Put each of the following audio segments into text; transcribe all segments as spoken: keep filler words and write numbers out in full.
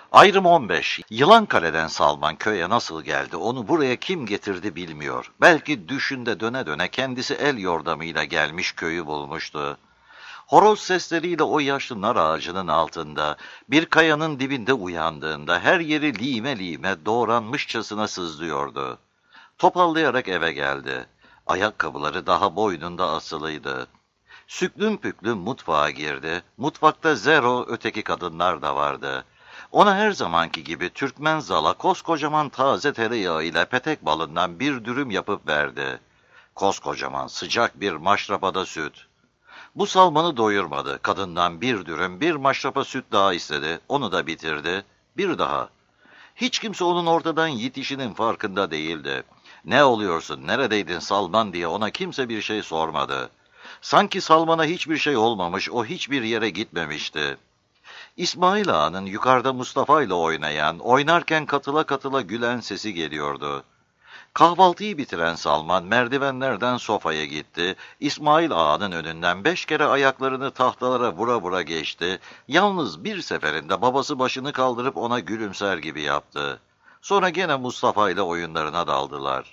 Ayrım on beş. Yılankale'den Salman köye nasıl geldi, onu buraya kim getirdi bilmiyor. Belki düşünde döne döne kendisi el yordamıyla gelmiş köyü bulmuştu. Horoz sesleriyle o yaşlı nar ağacının altında, bir kayanın dibinde uyandığında her yeri lime lime doğranmışçasına sızlıyordu. Topallayarak eve geldi. Ayakkabıları daha boynunda asılıydı. Süklüm püklüm mutfağa girdi. Mutfakta Zero, öteki kadınlar da vardı. Ona her zamanki gibi Türkmen zala koskocaman taze tereyağı ile petek balından bir dürüm yapıp verdi. Koskocaman sıcak bir maşrapada süt. Bu Salman'ı doyurmadı. Kadından bir dürüm, bir maşrapa süt daha istedi. Onu da bitirdi. Bir daha. Hiç kimse onun ortadan yitişinin farkında değildi. Ne oluyorsun, neredeydin Salman diye ona kimse bir şey sormadı. Sanki Salman'a hiçbir şey olmamış, o hiçbir yere gitmemişti. İsmail Ağa'nın yukarıda Mustafa ile oynayan, oynarken katıla katıla gülen sesi geliyordu. Kahvaltıyı bitiren Salman merdivenlerden sofaya gitti. İsmail Ağa'nın önünden beş kere ayaklarını tahtalara vura vura geçti. Yalnız bir seferinde babası başını kaldırıp ona gülümser gibi yaptı. Sonra gene Mustafa ile oyunlarına daldılar.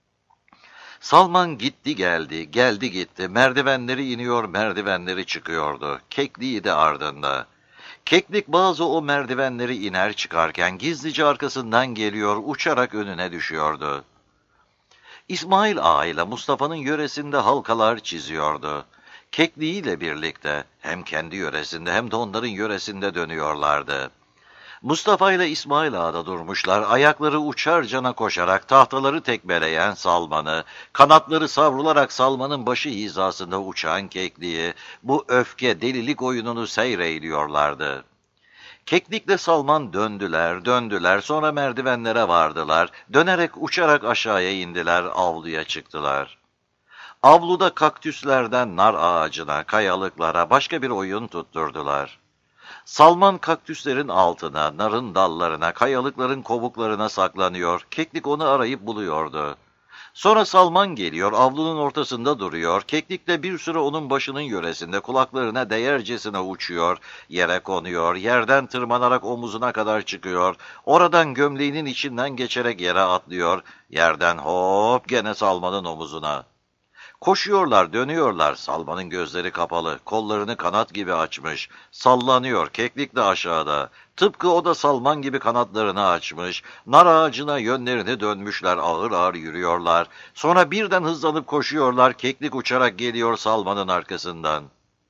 Salman gitti geldi, geldi gitti. Merdivenleri iniyor, merdivenleri çıkıyordu. Kekliği de ardında. Keklik bazı o merdivenleri iner çıkarken gizlice arkasından geliyor, uçarak önüne düşüyordu. İsmail Ağa ile Mustafa'nın yöresinde halkalar çiziyordu. Kekliğiyle birlikte hem kendi yöresinde hem de onların yöresinde dönüyorlardı. Mustafa ile İsmail Ağa da durmuşlar, ayakları uçarcana koşarak tahtaları tekmeleyen Salman'ı, kanatları savrularak Salman'ın başı hizasında uçan Kekliği, bu öfke, delilik oyununu seyrediyorlardı. Keklikle Salman döndüler, döndüler, sonra merdivenlere vardılar, dönerek uçarak aşağıya indiler, avluya çıktılar. Avluda kaktüslerden nar ağacına, kayalıklara başka bir oyun tutturdular. Salman kaktüslerin altına, narın dallarına, kayalıkların kovuklarına saklanıyor, Keklik onu arayıp buluyordu. Sonra Salman geliyor, avlunun ortasında duruyor, Keklik de bir süre onun başının yöresinde kulaklarına değercesine uçuyor, yere konuyor, yerden tırmanarak omuzuna kadar çıkıyor, oradan gömleğinin içinden geçerek yere atlıyor, yerden hop gene Salman'ın omuzuna. Koşuyorlar, dönüyorlar, Salman'ın gözleri kapalı, kollarını kanat gibi açmış, sallanıyor, Keklik de aşağıda. Tıpkı o da Salman gibi kanatlarını açmış, nar ağacına yönlerini dönmüşler, ağır ağır yürüyorlar. Sonra birden hızlanıp koşuyorlar, Keklik uçarak geliyor Salman'ın arkasından.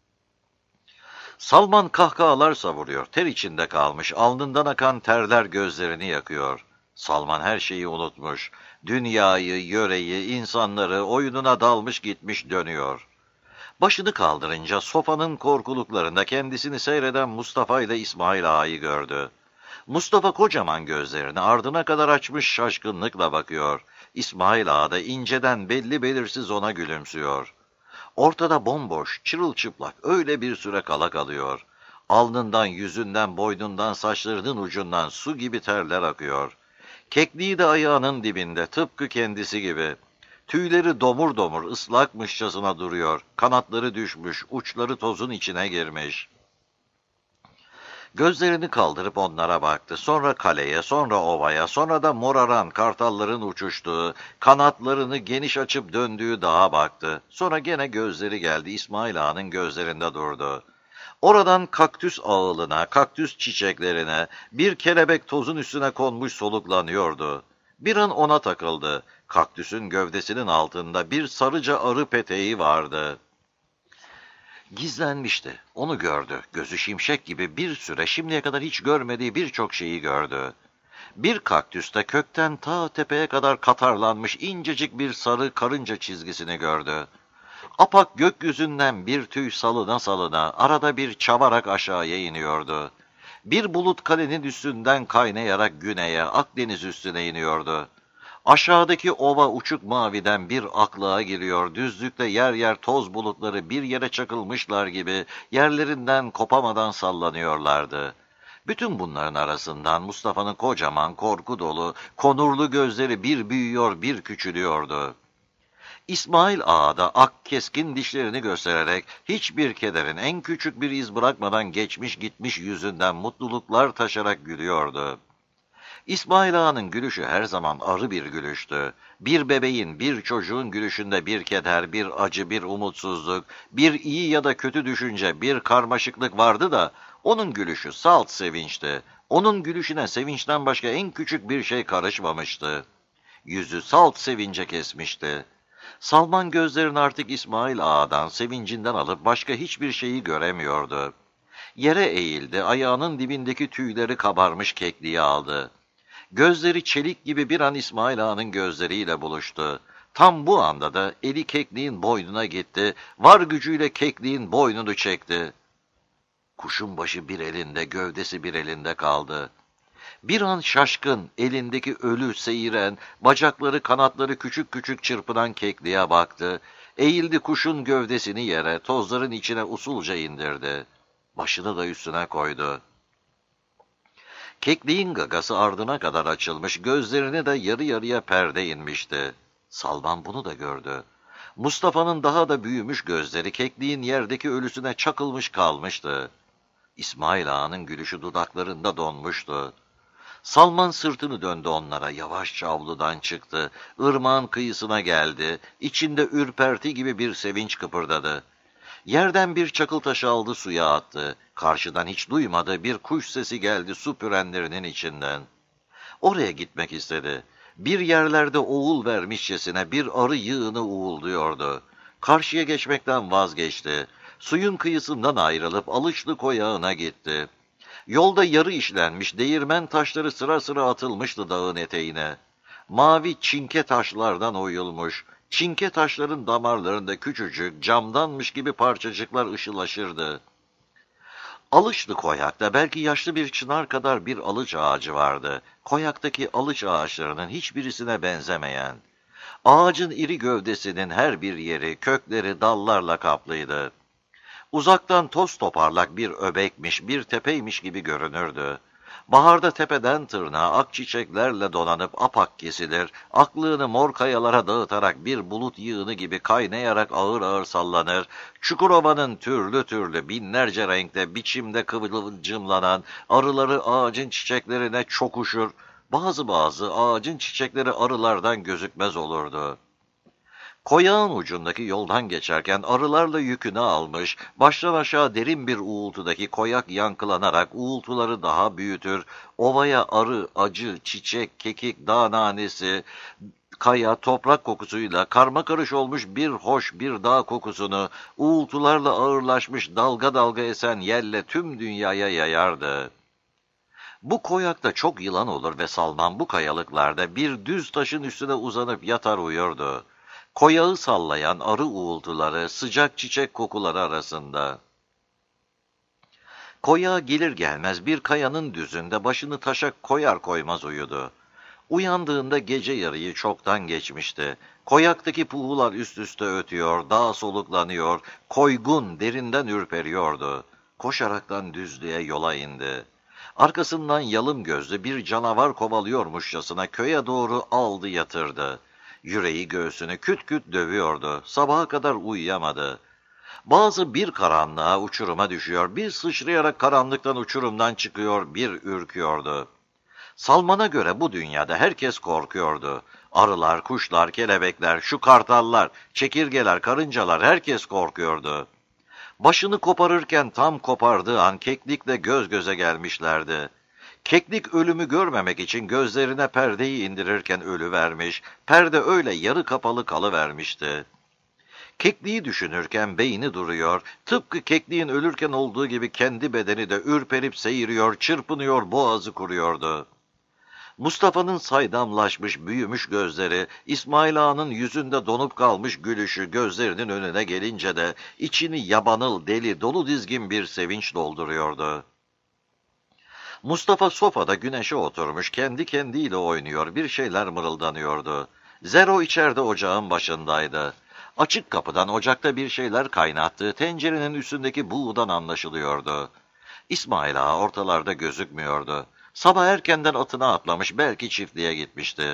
Salman kahkahalar savuruyor, ter içinde kalmış, alnından akan terler gözlerini yakıyor. Salman her şeyi unutmuş, dünyayı, yöreyi, insanları oyununa dalmış gitmiş dönüyor. Başını kaldırınca sofanın korkuluklarında kendisini seyreden Mustafa ile İsmail Ağa'yı gördü. Mustafa kocaman gözlerini ardına kadar açmış şaşkınlıkla bakıyor. İsmail Ağa da inceden belli belirsiz ona gülümsüyor. Ortada bomboş, çırılçıplak öyle bir süre kala kalıyor. Alnından, yüzünden, boynundan, saçlarının ucundan su gibi terler akıyor. Kekliği de ayağının dibinde, tıpkı kendisi gibi. Tüyleri domur domur, ıslakmışçasına duruyor. Kanatları düşmüş, uçları tozun içine girmiş. Gözlerini kaldırıp onlara baktı. Sonra kaleye, sonra ovaya, sonra da moraran kartalların uçuştuğu, kanatlarını geniş açıp döndüğü dağa baktı. Sonra gene gözleri geldi, İsmail Ağa'nın gözlerinde durdu. Oradan kaktüs ağılına, kaktüs çiçeklerine, bir kelebek tozun üstüne konmuş soluklanıyordu. Bir an ona takıldı. Kaktüsün gövdesinin altında bir sarıca arı peteği vardı. Gizlenmişti. Onu gördü. Gözü şimşek gibi bir süre şimdiye kadar hiç görmediği birçok şeyi gördü. Bir kaktüste kökten ta tepeye kadar katarlanmış incecik bir sarı karınca çizgisini gördü. Apak gökyüzünden bir tüy salına salına arada bir çavarak aşağıya iniyordu. Bir bulut kalenin üstünden kaynayarak güneye, Akdeniz üstüne iniyordu. Aşağıdaki ova uçuk maviden bir aklığa giriyor, düzlükte yer yer toz bulutları bir yere çakılmışlar gibi yerlerinden kopamadan sallanıyorlardı. Bütün bunların arasından Mustafa'nın kocaman, korku dolu, konurlu gözleri bir büyüyor, bir küçülüyordu. İsmail Ağa da ak keskin dişlerini göstererek hiçbir kederin en küçük bir iz bırakmadan geçmiş gitmiş yüzünden mutluluklar taşarak gülüyordu. İsmail Ağa'nın gülüşü her zaman arı bir gülüştü. Bir bebeğin, bir çocuğun gülüşünde bir keder, bir acı, bir umutsuzluk, bir iyi ya da kötü düşünce, bir karmaşıklık vardı da onun gülüşü salt sevinçti. Onun gülüşüne sevinçten başka en küçük bir şey karışmamıştı. Yüzü salt sevince kesmişti. Salman gözlerini artık İsmail Ağa'dan, sevincinden alıp başka hiçbir şeyi göremiyordu. Yere eğildi, ayağının dibindeki tüyleri kabarmış kekliği aldı. Gözleri çelik gibi bir an İsmail Ağa'nın gözleriyle buluştu. Tam bu anda da eli kekliğin boynuna gitti, var gücüyle kekliğin boynunu çekti. Kuşun başı bir elinde, gövdesi bir elinde kaldı. Bir an şaşkın, elindeki ölü, seyiren, bacakları kanatları küçük küçük çırpınan kekliğe baktı. Eğildi kuşun gövdesini yere, tozların içine usulca indirdi. Başını da üstüne koydu. Kekliğin gagası ardına kadar açılmış, gözlerine de yarı yarıya perde inmişti. Salman bunu da gördü. Mustafa'nın daha da büyümüş gözleri kekliğin yerdeki ölüsüne çakılmış kalmıştı. İsmail Ağa'nın gülüşü dudaklarında donmuştu. Salman sırtını döndü onlara, yavaşça avludan çıktı, ırmağın kıyısına geldi, içinde ürperti gibi bir sevinç kıpırdadı. Yerden bir çakıl taşı aldı, suya attı. Karşıdan hiç duymadığı bir kuş sesi geldi su pürenlerinin içinden. Oraya gitmek istedi. Bir yerlerde oğul vermişçesine bir arı yığını uğulduyordu. Karşıya geçmekten vazgeçti. Suyun kıyısından ayrılıp Alışlı Koyağı'na gitti. Yolda yarı işlenmiş değirmen taşları sıra sıra atılmıştı dağın eteğine. Mavi çinke taşlardan oyulmuş, çinke taşların damarlarında küçücük, camdanmış gibi parçacıklar ışılaşırdı. Alışlı Koyak'ta belki yaşlı bir çınar kadar bir alıç ağacı vardı. Koyak'taki alıç ağaçlarının hiçbirisine benzemeyen. Ağacın iri gövdesinin her bir yeri, kökleri dallarla kaplıydı. Uzaktan toz toparlak bir öbekmiş, bir tepeymiş gibi görünürdü. Baharda tepeden tırnağa ak çiçeklerle donanıp apak kesilir, aklını mor kayalara dağıtarak bir bulut yığını gibi kaynayarak ağır ağır sallanır, Çukurova'nın türlü türlü binlerce renkte, biçimde kıvılcımlanan arıları ağacın çiçeklerine çokuşur, bazı bazı ağacın çiçekleri arılardan gözükmez olurdu. Koyağın ucundaki yoldan geçerken arılarla yükünü almış, baştan aşağı derin bir uğultudaki koyak yankılanarak uğultuları daha büyütür, ovaya arı, acı, çiçek, kekik, dağ nanesi, kaya, toprak kokusuyla karmakarış olmuş bir hoş bir dağ kokusunu uğultularla ağırlaşmış dalga dalga esen yelle tüm dünyaya yayardı. Bu koyakta çok yılan olur ve Salman bu kayalıklarda bir düz taşın üstüne uzanıp yatar uyurdu. Koyağı sallayan arı uğultuları, sıcak çiçek kokuları arasında. Koyağa gelir gelmez bir kayanın düzünde başını taşa koyar koymaz uyudu. Uyandığında gece yarıyı çoktan geçmişti. Koyaktaki puhular üst üste ötüyor, dağ soluklanıyor, koygun derinden ürperiyordu. Koşaraktan düzlüğe yola indi. Arkasından yalım gözlü bir canavar kovalıyormuşçasına köye doğru aldı yatırdı. Yüreği göğsünü küt küt dövüyordu. Sabaha kadar uyuyamadı. Bazı bir karanlığa uçuruma düşüyor, bir sıçrayarak karanlıktan uçurumdan çıkıyor, bir ürküyordu. Salman'a göre bu dünyada herkes korkuyordu. Arılar, kuşlar, kelebekler, şu kartallar, çekirgeler, karıncalar herkes korkuyordu. Başını koparırken tam kopardığı an keklikle göz göze gelmişlerdi. Keklik ölümü görmemek için gözlerine perdeyi indirirken ölü vermiş, perde öyle yarı kapalı kalıvermişti. Kekliği düşünürken beyni duruyor, tıpkı kekliğin ölürken olduğu gibi kendi bedeni de ürperip seyiriyor, çırpınıyor, boğazı kuruyordu. Mustafa'nın saydamlaşmış, büyümüş gözleri, İsmail Ağa'nın yüzünde donup kalmış gülüşü gözlerinin önüne gelince de içini yabanıl, deli, dolu dizgin bir sevinç dolduruyordu. Mustafa sofada güneşe oturmuş, kendi kendiyle oynuyor, bir şeyler mırıldanıyordu. Zero içeride ocağın başındaydı. Açık kapıdan ocakta bir şeyler kaynattığı tencerenin üstündeki buğudan anlaşılıyordu. İsmail Ağa ortalarda gözükmüyordu. Sabah erkenden atına atlamış, belki çiftliğe gitmişti.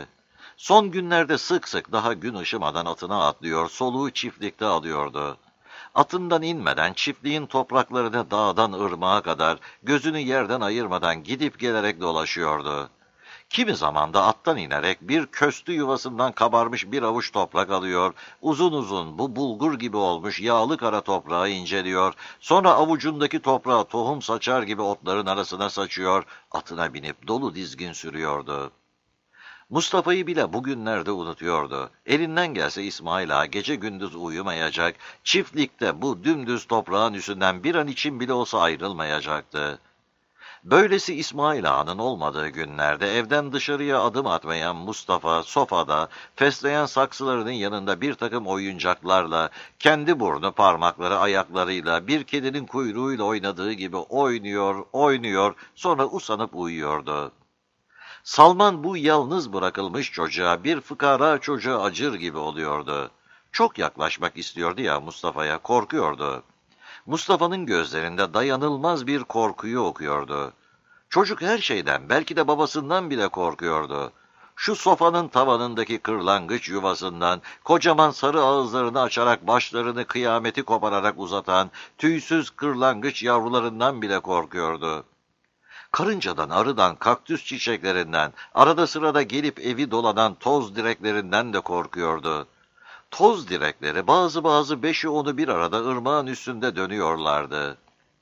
Son günlerde sık sık daha gün ışımadan atına atlıyor, soluğu çiftlikte alıyordu. Atından inmeden çiftliğin topraklarını dağdan ırmağa kadar gözünü yerden ayırmadan gidip gelerek dolaşıyordu. Kimi zaman da attan inerek bir köstü yuvasından kabarmış bir avuç toprak alıyor, uzun uzun bu bulgur gibi olmuş yağlı kara toprağı inceliyor, sonra avucundaki toprağı tohum saçar gibi otların arasına saçıyor, atına binip dolu dizgin sürüyordu. Mustafa'yı bile bugünlerde unutuyordu. Elinden gelse İsmail Ağa gece gündüz uyumayacak, çiftlikte bu dümdüz toprağın üstünden bir an için bile olsa ayrılmayacaktı. Böylesi İsmail Ağa'nın olmadığı günlerde evden dışarıya adım atmayan Mustafa sofada fesleğen saksılarının yanında bir takım oyuncaklarla, kendi burnu parmakları ayaklarıyla bir kedinin kuyruğuyla oynadığı gibi oynuyor, oynuyor, sonra usanıp uyuyordu. Salman bu yalnız bırakılmış çocuğa bir fıkara çocuğa acır gibi oluyordu. Çok yaklaşmak istiyordu ya Mustafa'ya, korkuyordu. Mustafa'nın gözlerinde dayanılmaz bir korkuyu okuyordu. Çocuk her şeyden, belki de babasından bile korkuyordu. Şu sofanın tavanındaki kırlangıç yuvasından, kocaman sarı ağızlarını açarak başlarını kıyameti kopararak uzatan tüysüz kırlangıç yavrularından bile korkuyordu. Karıncadan, arıdan, kaktüs çiçeklerinden, arada sırada gelip evi dolanan toz direklerinden de korkuyordu. Toz direkleri bazı bazı beşi onu bir arada ırmağın üstünde dönüyorlardı.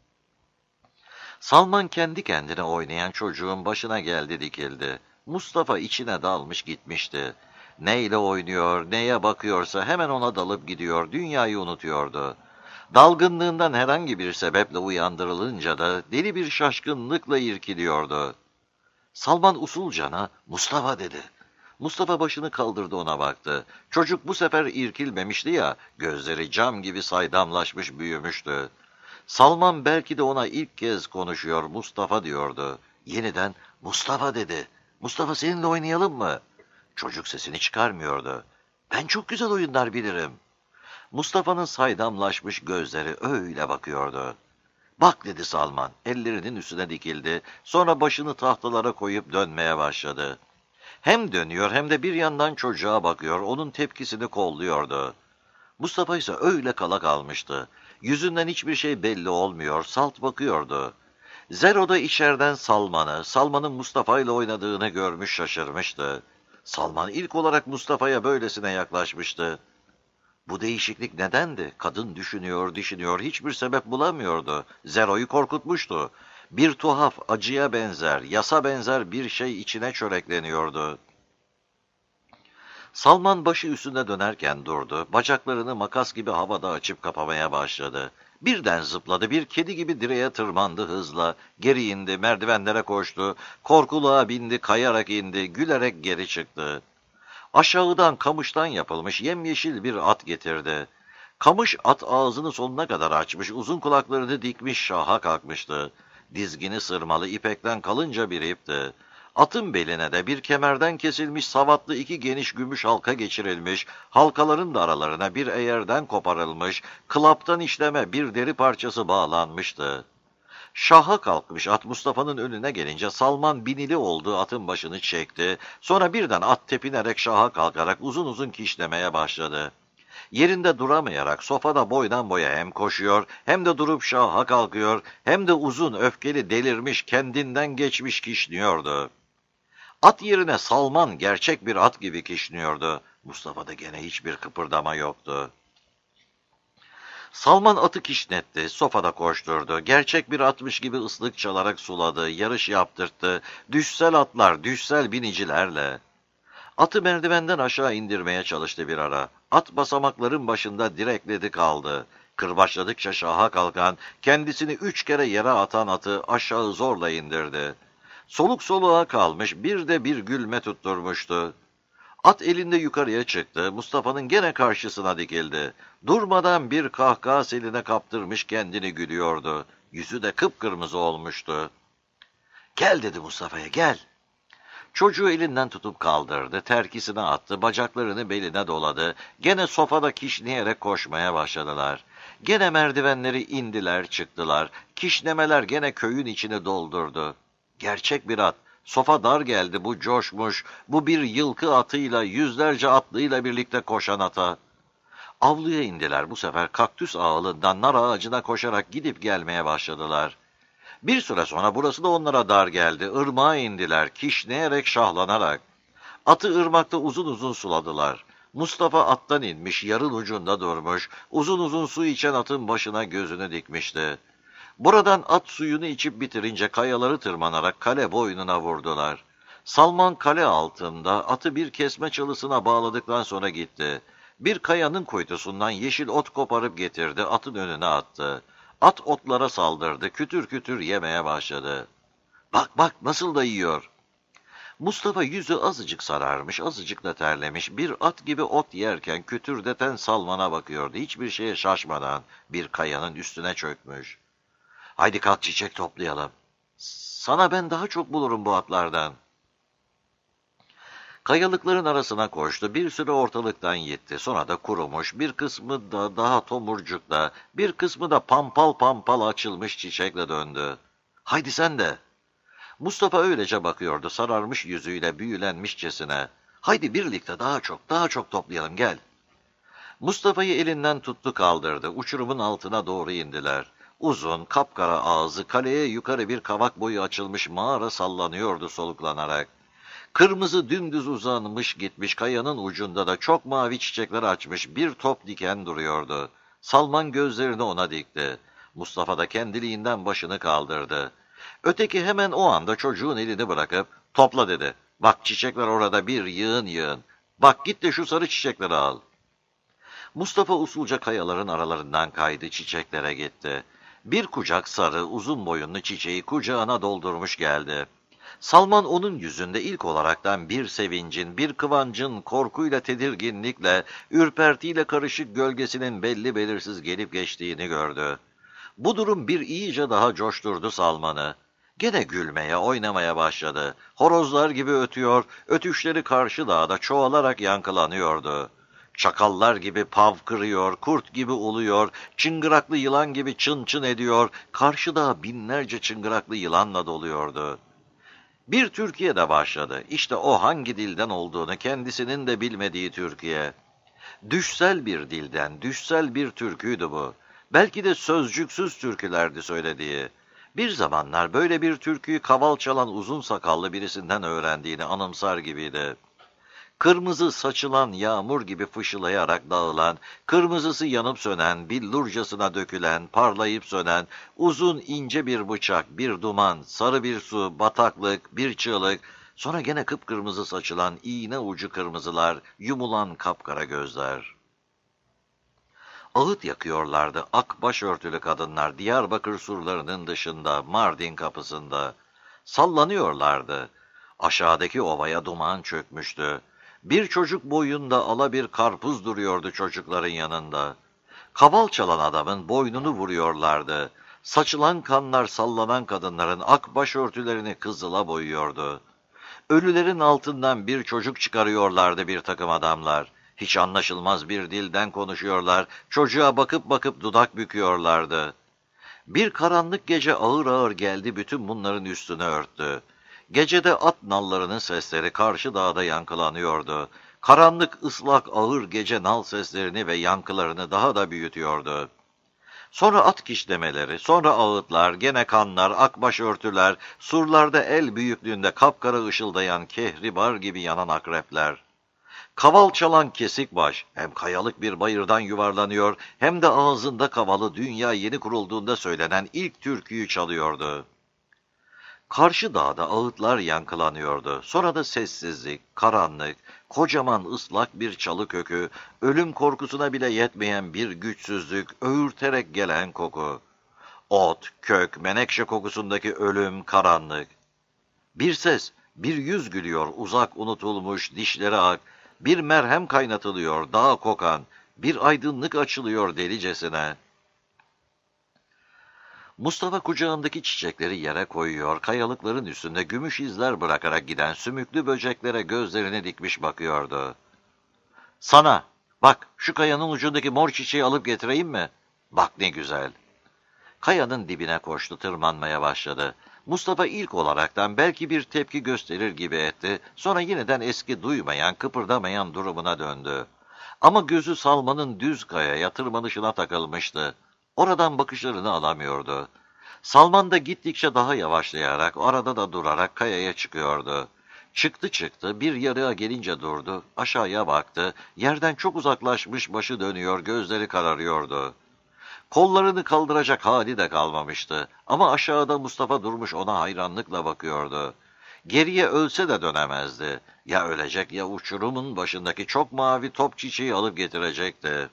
Salman kendi kendine oynayan çocuğun başına geldi dikildi. Mustafa içine dalmış gitmişti. Neyle oynuyor, neye bakıyorsa hemen ona dalıp gidiyor, dünyayı unutuyordu. Dalgınlığından herhangi bir sebeple uyandırılınca da deli bir şaşkınlıkla irkiliyordu. Salman usulcana "Mustafa" dedi. Mustafa başını kaldırdı, ona baktı. Çocuk bu sefer irkilmemişti ya, gözleri cam gibi saydamlaşmış büyümüştü. Salman belki de ona ilk kez konuşuyor, Mustafa diyordu. Yeniden "Mustafa" dedi. "Mustafa, seninle oynayalım mı?" Çocuk sesini çıkarmıyordu. "Ben çok güzel oyunlar bilirim." Mustafa'nın saydamlaşmış gözleri öyle bakıyordu. "Bak" dedi Salman, ellerinin üstüne dikildi, sonra başını tahtalara koyup dönmeye başladı. Hem dönüyor hem de bir yandan çocuğa bakıyor, onun tepkisini kolluyordu. Mustafa ise öyle kala kalmıştı. Yüzünden hiçbir şey belli olmuyor, salt bakıyordu. Zero da içeriden Salman'ı, Salman'ın Mustafa ile oynadığını görmüş şaşırmıştı. Salman ilk olarak Mustafa'ya böylesine yaklaşmıştı. Bu değişiklik nedendi? Kadın düşünüyor, düşünüyor, hiçbir sebep bulamıyordu. Zero'yu korkutmuştu. Bir tuhaf, acıya benzer, yasa benzer bir şey içine çörekleniyordu. Salman başı üstünde dönerken durdu, bacaklarını makas gibi havada açıp kapamaya başladı. Birden zıpladı, bir kedi gibi direğe tırmandı hızla, geri indi, merdivenlere koştu, korkuluğa bindi, kayarak indi, gülerek geri çıktı. Aşağıdan kamıştan yapılmış yemyeşil bir at getirdi. Kamış at ağzını sonuna kadar açmış, uzun kulaklarını dikmiş şaha kalkmıştı. Dizgini sırmalı, ipekten kalınca bir ipti. Atın beline de bir kemerden kesilmiş savatlı iki geniş gümüş halka geçirilmiş, halkaların da aralarına bir eğerden koparılmış, klaptan işleme bir deri parçası bağlanmıştı. Şaha kalkmış at Mustafa'nın önüne gelince Salman binili olduğu atın başını çekti, sonra birden at tepinerek şaha kalkarak uzun uzun kişnemeye başladı. Yerinde duramayarak sofada boydan boya hem koşuyor, hem de durup şaha kalkıyor, hem de uzun, öfkeli, delirmiş, kendinden geçmiş kişniyordu. At yerine Salman gerçek bir at gibi kişniyordu. Mustafa'da gene hiçbir kıpırdama yoktu. Salman atı kişnetti, sofada koşturdu, gerçek bir atmış gibi ıslık çalarak suladı, yarış yaptırttı, düşsel atlar, düşsel binicilerle. Atı merdivenden aşağı indirmeye çalıştı bir ara. At basamakların başında direkledi kaldı. Kırbaçladıkça şaha kalkan, kendisini üç kere yere atan atı aşağı zorla indirdi. Soluk soluğa kalmış, bir de bir gülme tutturmuştu. At elinde yukarıya çıktı, Mustafa'nın gene karşısına dikildi. Durmadan bir kahkaha seline kaptırmış kendini gülüyordu. Yüzü de kıpkırmızı olmuştu. "Gel" dedi Mustafa'ya, "gel." Çocuğu elinden tutup kaldırdı, terkisine attı, bacaklarını beline doladı. Gene sofada kişneyerek koşmaya başladılar. Gene merdivenleri indiler çıktılar, kişnemeler gene köyün içini doldurdu. Gerçek bir at, Sofa dar geldi bu coşmuş, bu bir yılkı atıyla, yüzlerce atlıyla birlikte koşan ata. Avluya indiler bu sefer kaktüs ağılından nar ağacına koşarak gidip gelmeye başladılar. Bir süre sonra burası da onlara dar geldi. Irmağa indiler, kişneyerek, şahlanarak. Atı ırmakta uzun uzun suladılar. Mustafa attan inmiş, yarın ucunda durmuş, uzun uzun su içen atın başına gözünü dikmişti. Buradan at suyunu içip bitirince kayaları tırmanarak kale boynuna vurdular. Salman kale altında atı bir kesme çalısına bağladıktan sonra gitti. Bir kayanın kuytusundan yeşil ot koparıp getirdi, atın önüne attı. At otlara saldırdı, kütür kütür yemeye başladı. Bak bak nasıl da yiyor. Mustafa yüzü azıcık sararmış, azıcık da terlemiş, bir at gibi ot yerken kütürdeten Salman'a bakıyordu. Hiçbir şeye şaşmadan bir kayanın üstüne çökmüş. Haydi kalk çiçek toplayalım. Sana ben daha çok bulurum bu atlardan. Kayalıkların arasına koştu, bir süre ortalıktan gitti. Sonra da kurumuş, bir kısmı da daha tomurcukla, bir kısmı da pampal pampal açılmış çiçekle döndü. Haydi sen de. Mustafa öylece bakıyordu, sararmış yüzüyle büyülenmişçesine. Haydi birlikte daha çok, daha çok toplayalım, gel. Mustafa'yı elinden tuttu kaldırdı, uçurumun altına doğru indiler. Uzun, kapkara ağzı, kaleye yukarı bir kavak boyu açılmış mağara sallanıyordu soluklanarak. Kırmızı dümdüz uzanmış gitmiş kayanın ucunda da çok mavi çiçekler açmış bir top diken duruyordu. Salman gözlerini ona dikti. Mustafa da kendiliğinden başını kaldırdı. Öteki hemen o anda çocuğun elini bırakıp topla dedi. Bak çiçekler orada bir yığın yığın. Bak git de şu sarı çiçekleri al. Mustafa usulca kayaların aralarından kaydı, çiçeklere gitti. Bir kucak sarı uzun boyunlu çiçeği kucağına doldurmuş geldi. Salman onun yüzünde ilk olaraktan bir sevincin, bir kıvancın, korkuyla, tedirginlikle, ürpertiyle karışık gölgesinin belli belirsiz gelip geçtiğini gördü. Bu durum bir iyice daha coşturdu Salman'ı. Gene gülmeye, oynamaya başladı. Horozlar gibi ötüyor, ötüşleri karşı dağda çoğalarak yankılanıyordu. Çakallar gibi pav kırıyor, kurt gibi uluyor, çıngıraklı yılan gibi çın çın ediyor, karşı dağ binlerce çıngıraklı yılanla doluyordu. Bir Türkiye de başladı. İşte o hangi dilden olduğunu kendisinin de bilmediği Türkiye. Düşsel bir dilden, düşsel bir türküydü bu. Belki de sözcüksüz türkülerdi söylediği. Bir zamanlar böyle bir türküyü kaval çalan uzun sakallı birisinden öğrendiğini anımsar gibiydi. Kırmızı saçılan yağmur gibi fışılayarak dağılan, kırmızısı yanıp sönen, billurcasına dökülen, parlayıp sönen, uzun ince bir bıçak, bir duman, sarı bir su, bataklık, bir çığlık, sonra gene kıpkırmızı saçılan iğne ucu kırmızılar, yumulan kapkara gözler. Ağıt yakıyorlardı ak başörtülü kadınlar Diyarbakır surlarının dışında, Mardin kapısında. Sallanıyorlardı. Aşağıdaki ovaya duman çökmüştü. Bir çocuk boyunda ala bir karpuz duruyordu çocukların yanında. Kaval çalan adamın boynunu vuruyorlardı. Saçılan kanlar sallanan kadınların ak başörtülerini kızıla boyuyordu. Ölülerin altından bir çocuk çıkarıyorlardı bir takım adamlar. Hiç anlaşılmaz bir dilden konuşuyorlar, çocuğa bakıp bakıp dudak büküyorlardı. Bir karanlık gece ağır ağır geldi, bütün bunların üstünü örttü. Gecede at nallarının sesleri karşı dağda yankılanıyordu. Karanlık, ıslak, ağır gece nal seslerini ve yankılarını daha da büyütüyordu. Sonra at kişlemeleri, sonra ağıtlar, gene kanlar, akbaş örtüler, surlarda el büyüklüğünde kapkara ışıldayan kehribar gibi yanan akrepler. Kaval çalan kesik baş, hem kayalık bir bayırdan yuvarlanıyor, hem de ağzında kavalı dünya yeni kurulduğunda söylenen ilk türküyü çalıyordu. Karşı dağda ağıtlar yankılanıyordu. Sonra da sessizlik, karanlık, kocaman ıslak bir çalı kökü, ölüm korkusuna bile yetmeyen bir güçsüzlük, öğürterek gelen koku. Ot, kök, menekşe kokusundaki ölüm, karanlık. Bir ses, bir yüz gülüyor, uzak unutulmuş, dişleri ak, bir merhem kaynatılıyor, dağ kokan, bir aydınlık açılıyor delicesine. Mustafa kucağındaki çiçekleri yere koyuyor, kayalıkların üstünde gümüş izler bırakarak giden sümüklü böceklere gözlerini dikmiş bakıyordu. Sana, bak şu kayanın ucundaki mor çiçeği alıp getireyim mi? Bak ne güzel. Kayanın dibine koştu, tırmanmaya başladı. Mustafa ilk olaraktan belki bir tepki gösterir gibi etti, sonra yeniden eski duymayan, kıpırdamayan durumuna döndü. Ama gözü Salman'ın düz kayaya tırmanışına takılmıştı. Oradan bakışlarını alamıyordu. Salman da gittikçe daha yavaşlayarak, arada da durarak kayaya çıkıyordu. Çıktı çıktı, bir yarığa gelince durdu, aşağıya baktı, yerden çok uzaklaşmış, başı dönüyor, gözleri kararıyordu. Kollarını kaldıracak hali de kalmamıştı. Ama aşağıda Mustafa durmuş ona hayranlıkla bakıyordu. Geriye ölse de dönemezdi. Ya ölecek ya uçurumun başındaki çok mavi top çiçeği alıp getirecekti.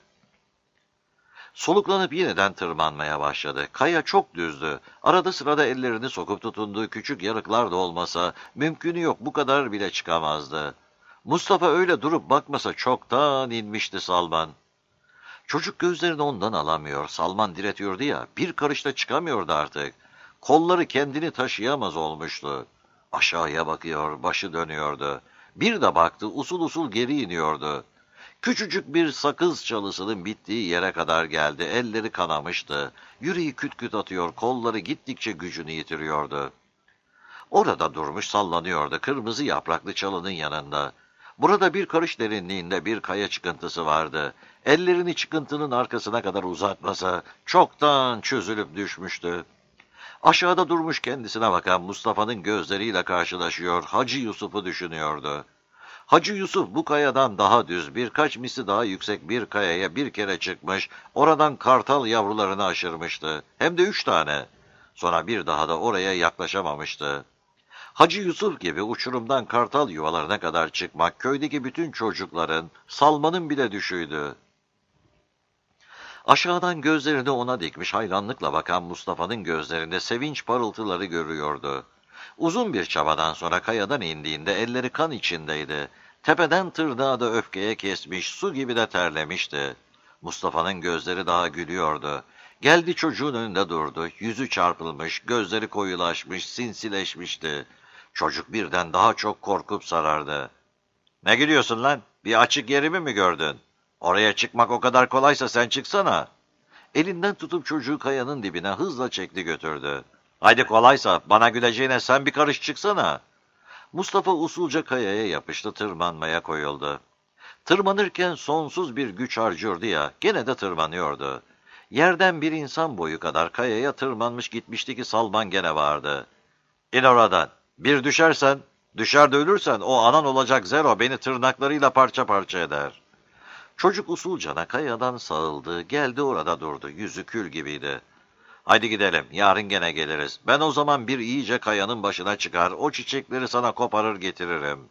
Soluklanıp yeniden tırmanmaya başladı. Kaya çok düzdü. Arada sırada ellerini sokup tutunduğu küçük yarıklar da olmasa mümkünü yok, bu kadar bile çıkamazdı. Mustafa öyle durup bakmasa çoktan inmişti Salman. Çocuk gözlerini ondan alamıyor. Salman diretiyordu ya, bir karışta çıkamıyordu artık. Kolları kendini taşıyamaz olmuştu. Aşağıya bakıyor, başı dönüyordu. Bir de baktı, usul usul geri iniyordu. Küçücük bir sakız çalısının bittiği yere kadar geldi. Elleri kanamıştı. Yüreği küt küt atıyor, kolları gittikçe gücünü yitiriyordu. Orada durmuş sallanıyordu, kırmızı yapraklı çalının yanında. Burada bir karış derinliğinde bir kaya çıkıntısı vardı. Ellerini çıkıntının arkasına kadar uzatmasa çoktan çözülüp düşmüştü. Aşağıda durmuş kendisine bakan Mustafa'nın gözleriyle karşılaşıyor, Hacı Yusuf'u düşünüyordu. Hacı Yusuf bu kayadan daha düz, birkaç misli daha yüksek bir kayaya bir kere çıkmış, oradan kartal yavrularını aşırmıştı. Hem de üç tane. Sonra bir daha da oraya yaklaşamamıştı. Hacı Yusuf gibi uçurumdan kartal yuvalarına kadar çıkmak köydeki bütün çocukların, Salman'ın bile düşüydü. Aşağıdan gözlerini ona dikmiş hayranlıkla bakan Mustafa'nın gözlerinde sevinç parıltıları görüyordu. Uzun bir çabadan sonra kayadan indiğinde elleri kan içindeydi. Tepeden tırnağa da öfkeye kesmiş, su gibi de terlemişti. Mustafa'nın gözleri daha gülüyordu. Geldi çocuğun önünde durdu, yüzü çarpılmış, gözleri koyulaşmış, sinsileşmişti. Çocuk birden daha çok korkup sarardı. "Ne gülüyorsun lan? Bir açık yerimi mi gördün? Oraya çıkmak o kadar kolaysa sen çıksana." Elinden tutup çocuğu kayanın dibine hızla çekti götürdü. "Haydi kolaysa bana güleceğine sen bir karış çıksana." Mustafa usulca kayaya yapıştı, tırmanmaya koyuldu. Tırmanırken sonsuz bir güç harcıyordu ya, gene de tırmanıyordu. Yerden bir insan boyu kadar kayaya tırmanmış gitmişti ki Salman gene vardı. "İn oradan. Bir düşersen, düşer de ölürsen o anan olacak Zero beni tırnaklarıyla parça parça eder." Çocuk usulcana kayadan sağıldı, geldi orada durdu, yüzü kül gibiydi. "Haydi gidelim, yarın gene geliriz. Ben o zaman bir iyice kayanın başına çıkar, o çiçekleri sana koparır getiririm."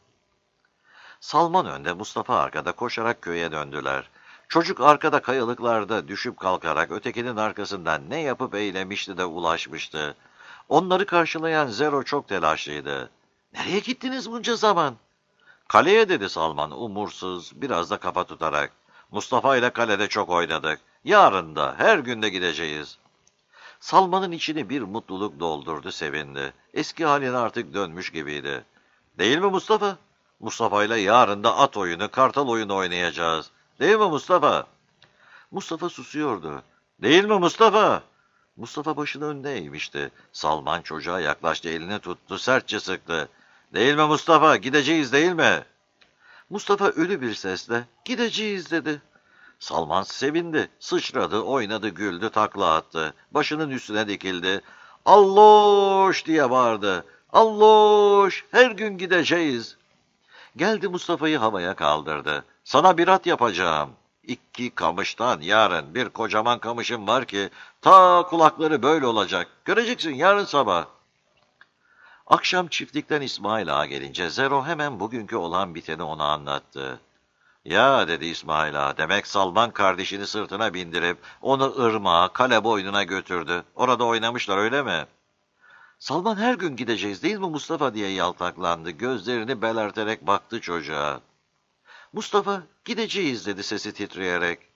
Salman önde, Mustafa arkada koşarak köye döndüler. Çocuk arkada kayalıklarda düşüp kalkarak ötekinin arkasından ne yapıp eylemişti de ulaşmıştı. Onları karşılayan Zero çok telaşlıydı. "Nereye gittiniz bunca zaman?" "Kaleye," dedi Salman umursuz, biraz da kafa tutarak. "Mustafa ile kalede çok oynadık. Yarın da, her günde gideceğiz." Salman'ın içini bir mutluluk doldurdu, sevindi. Eski haline artık dönmüş gibiydi. "Değil mi Mustafa? Mustafa ile yarın da at oyunu, kartal oyunu oynayacağız. Değil mi Mustafa?" Mustafa susuyordu. "Değil mi Mustafa?" Mustafa başını önüne eğmişti. Salman çocuğa yaklaştı, elini tuttu, sertçe sıktı. "Değil mi Mustafa? Gideceğiz değil mi?" Mustafa ölü bir sesle "Gideceğiz," dedi. Salman sevindi, sıçradı, oynadı, güldü, takla attı. Başının üstüne dikildi. "Alloş!" diye bağırdı. "Alloş! Her gün gideceğiz." Geldi Mustafa'yı havaya kaldırdı. "Sana bir at yapacağım. İki kamıştan yarın bir kocaman kamışım var ki ta kulakları böyle olacak. Göreceksin yarın sabah." Akşam çiftlikten İsmail Ağa gelince Zero hemen bugünkü olan biteni ona anlattı. "Ya," dedi İsmail Ağa, "demek Salman kardeşini sırtına bindirip onu ırmağa, kale boynuna götürdü. Orada oynamışlar öyle mi?" "Salman her gün gideceğiz değil mi Mustafa?" diye yaltaklandı. Gözlerini belerterek baktı çocuğa. Mustafa "Gideceğiz," dedi sesi titreyerek.